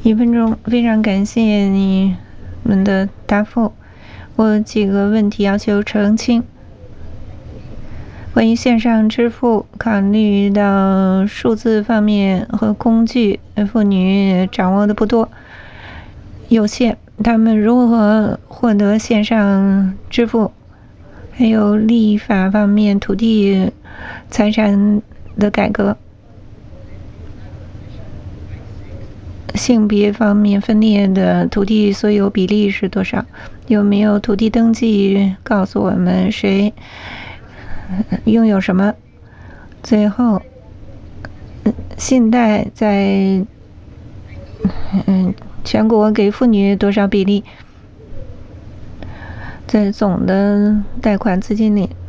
1分钟，非常感谢你们的答复。我有几个问题要求澄清。关于线上支付，考虑到数字方面和工具，妇女掌握的不多，有限，他们如何获得线上支付？还有立法方面，土地财产的改革。性别方面分裂的土地所有比例是多少？有没有土地登记告诉我们谁拥有什么？最后，信贷在全国给妇女多少比例？在总的贷款资金里，